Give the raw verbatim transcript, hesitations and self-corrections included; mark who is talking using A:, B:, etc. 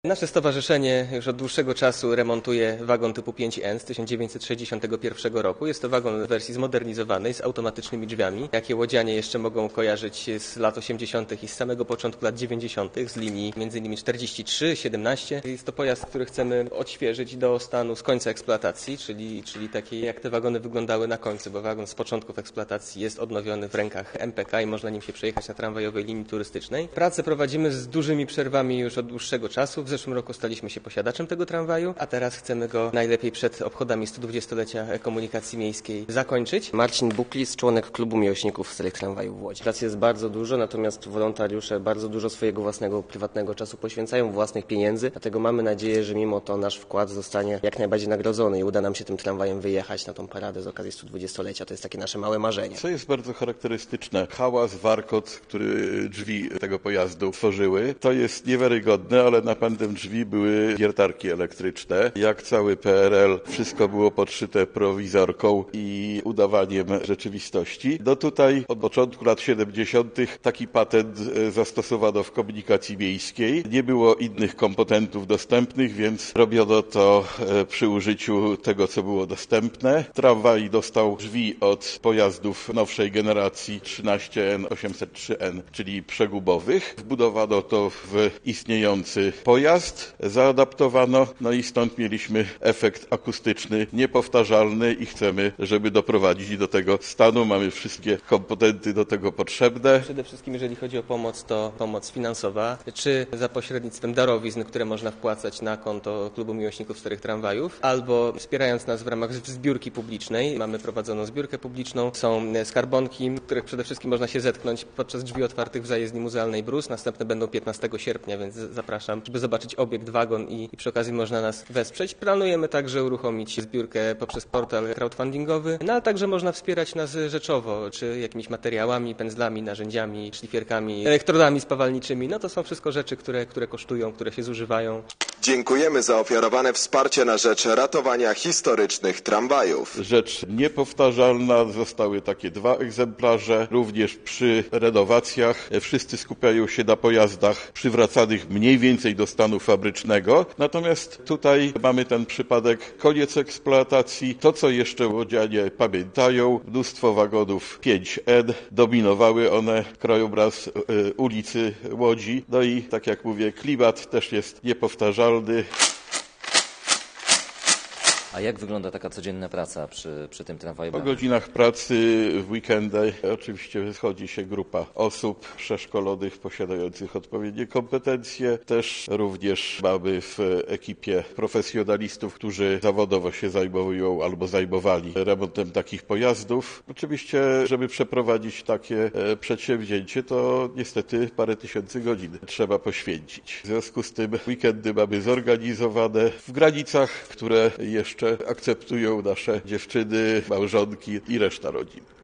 A: Nasze stowarzyszenie już od dłuższego czasu remontuje wagon typu pięć N z tysiąc dziewięćset sześćdziesiątego pierwszego roku. Jest to wagon w wersji zmodernizowanej z automatycznymi drzwiami, jakie łodzianie jeszcze mogą kojarzyć z lat osiemdziesiątych i z samego początku lat dziewięćdziesiątych z linii między innymi czterdzieści trzy, siedemnaście. Jest to pojazd, który chcemy odświeżyć do stanu z końca eksploatacji, czyli, czyli takiej jak te wagony wyglądały na końcu, bo wagon z początków eksploatacji jest odnowiony w rękach M P K i można nim się przejechać na tramwajowej linii turystycznej. Pracę prowadzimy z dużymi przerwami już od dłuższego czasu. W zeszłym roku staliśmy się posiadaczem tego tramwaju, a teraz chcemy go najlepiej przed obchodami stu dwudziestolecia komunikacji miejskiej zakończyć.
B: Marcin Buklis, członek klubu miłośników starych tramwajów w Łodzi. Pracy jest bardzo dużo, natomiast wolontariusze bardzo dużo swojego własnego, prywatnego czasu poświęcają, własnych pieniędzy, dlatego mamy nadzieję, że mimo to nasz wkład zostanie jak najbardziej nagrodzony i uda nam się tym tramwajem wyjechać na tą paradę z okazji stu dwudziestolecia. To jest takie nasze małe marzenie.
C: Co jest bardzo charakterystyczne, hałas, warkot, który drzwi tego pojazdu tworzyły, to jest niewiarygodne, ale napędem drzwi były wiertarki elektryczne. Jak cały P R L, wszystko było podszyte prowizorką i udawaniem rzeczywistości. No tutaj od początku lat siedemdziesiątych taki patent zastosowano w komunikacji miejskiej. Nie było innych komponentów dostępnych, więc robiono to przy użyciu tego, co było dostępne. Tramwaj dostał drzwi od pojazdów nowszej generacji trzynaście N, osiemset trzy N, czyli przegubowych. Wbudowano to w istniejący pojazd. Zaadaptowano, no i stąd mieliśmy efekt akustyczny niepowtarzalny i chcemy, żeby doprowadzić do tego stanu. Mamy wszystkie komponenty do tego potrzebne.
A: Przede wszystkim jeżeli chodzi o pomoc, to pomoc finansowa, czy za pośrednictwem darowizn, które można wpłacać na konto Klubu Miłośników Starych Tramwajów, albo wspierając nas w ramach zbiórki publicznej. Mamy prowadzoną zbiórkę publiczną, są skarbonki, w których przede wszystkim można się zetknąć podczas drzwi otwartych w zajezdni muzealnej Brus. Następne będą piętnastego sierpnia, więc zapraszam, żeby zobaczyć obiekt wagon i, i przy okazji można nas wesprzeć. Planujemy także uruchomić zbiórkę poprzez portal crowdfundingowy, no a także można wspierać nas rzeczowo, czy jakimiś materiałami, pędzlami, narzędziami, szlifierkami, elektrodami spawalniczymi. No to są wszystko rzeczy, które, które kosztują, które się zużywają.
D: Dziękujemy za ofiarowane wsparcie na rzecz ratowania historycznych tramwajów.
C: Rzecz niepowtarzalna, zostały takie dwa egzemplarze, również przy renowacjach. Wszyscy skupiają się na pojazdach przywracanych mniej więcej do stanu fabrycznego. Natomiast tutaj mamy ten przypadek, koniec eksploatacji. To, co jeszcze łodzianie pamiętają, mnóstwo wagonów pięć N, dominowały one krajobraz y, ulicy Łodzi. No i tak jak mówię, klimat też jest niepowtarzalny.
E: A jak wygląda taka codzienna praca przy, przy tym tramwaju?
C: Po godzinach pracy, w weekendy oczywiście schodzi się grupa osób przeszkolonych, posiadających odpowiednie kompetencje. Też również mamy w ekipie profesjonalistów, którzy zawodowo się zajmują albo zajmowali remontem takich pojazdów. Oczywiście, żeby przeprowadzić takie przedsięwzięcie, to niestety parę tysięcy godzin trzeba poświęcić. W związku z tym weekendy mamy zorganizowane w granicach, które jeszcze akceptują nasze dziewczyny, małżonki i reszta rodziny.